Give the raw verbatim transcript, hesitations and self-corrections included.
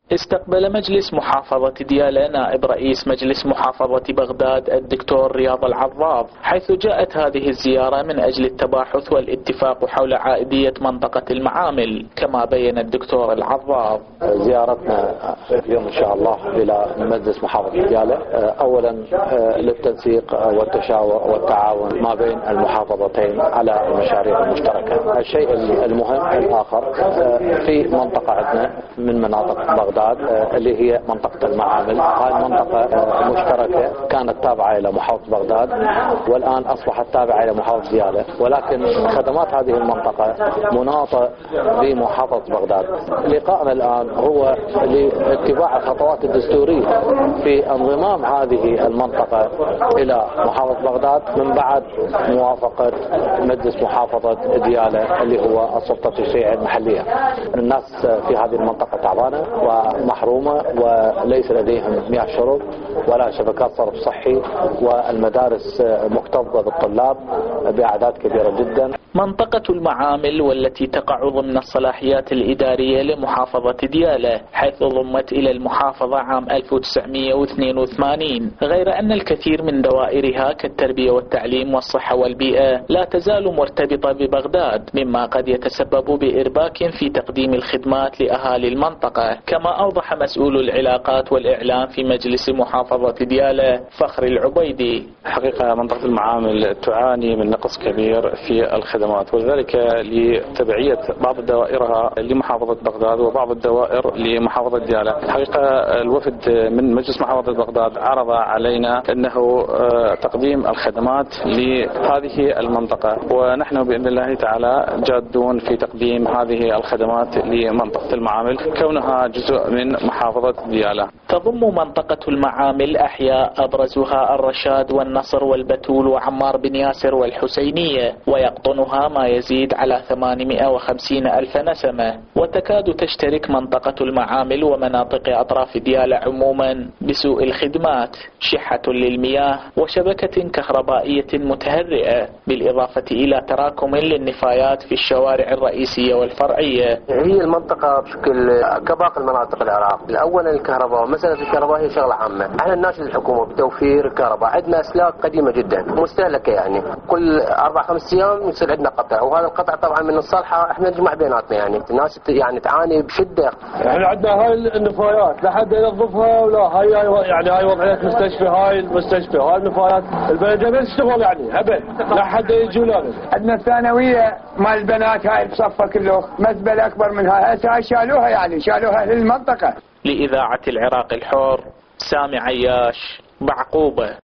استقبل مجلس محافظة ديالى نائب رئيس مجلس محافظة بغداد الدكتور رياض العضاض، حيث جاءت هذه الزيارة من أجل التباحث والاتفاق حول عائدية منطقة المعامل. كما بين الدكتور العضاض، زيارتنا اليوم إن شاء الله إلى مجلس محافظة ديالى أولا للتنسيق والتشاور والتعاون ما بين المحافظتين على المشاريع المشتركة. الشيء المهم الآخر في منطقة عندنا من مناطق بغداد اللي هي منطقة المعامل. هاي المنطقة مشتركة كانت تابعة إلى محافظة بغداد والآن أصبحت تابعة إلى محافظة ديالى، ولكن خدمات هذه المنطقة مناطة بمحافظة بغداد. لقاءنا الآن هو لاتباع الخطوات الدستورية في انضمام هذه المنطقة إلى محافظة بغداد من بعد موافقة مجلس محافظة ديالى اللي هو السلطة التشريعية المحلية. الناس في هذه المنطقة تعبانة ومحرومة وليس لديهم مياه شرب ولا شبكات صرف صحي، والمدارس مكتظة بالطلاب بأعداد كبيرة جدا. منطقة المعامل والتي تقع ضمن الصلاحيات الإدارية لمحافظة ديالى، حيث ضمت إلى المحافظة عام ألف وتسعمئة واثنين وثمانين، غير أن الكثير من دوائرها كالتربية والتعليم والصحة والبيئة لا تزال مرتبطة ببغداد، مما قد يتسبب بإرباك في تقديم الخدمات لأهالي المنطقة. كما أوضح مسؤول العلاقات والإعلام في مجلس محافظة ديالى فخر العبيدي: حقيقة منطقة المعامل تعاني من نقص كبير في الخدمات، وذلك لتبعية بعض دوائرها لمحافظة بغداد وبعض الدوائر لمحافظة ديالى. حقيقة الوفد من مجلس محافظة بغداد عرض علينا أنه تقديم الخدمات لهذه المنطقة، ونحن بإذن الله تعالى جادون في تقديم هذه الخدمات لمنطقة المعامل كونها جزء من محافظة ديالى. تضم منطقة المعامل أحياء أبرزها الرشاد والنصر والبتول وعمار بن ياسر والحسينية، ويقطنها ما يزيد على ثمانمئة وخمسين ألف نسمة. وتكاد تشترك منطقة المعامل ومناطق أطراف ديالى عموما بسوء الخدمات، شحة للمياه وشبكة كهربائية متهرئة، بالإضافة إلى تراكم للنفايات في الشوارع الرئيسية والفرعية. هي المنطقة بشكل كباقي المناطق العراق. أولا الكهرباء، مسألة الكهرباء هي شغلة عامة. احنا نناشد الحكومة بتوفير كهرباء. عندنا أسلاك قديمة جدا مستهلكة، يعني كل أربع خمس أيام يصير عندنا قطع، وهذا القطع طبعا من الصالحة احنا نجمع بيناتنا. يعني الناس يعني تعاني بشدة. احنا عندنا هاي النفايات لا حد ينظفها ولا هاي يعني هاي وضعية مستشفى، هاي المستشفى هاي النفايات البلدية ما تشتغل يعني ابد لا حد يجي ولا. عندنا الثانوية مال البنات هاي بصفة كله مزبلة أكبر من هاي، هسه هاي شالوها يعني شالوها للمنطقة. لإذاعة العراق الحر، سامي عياش، بعقوبة.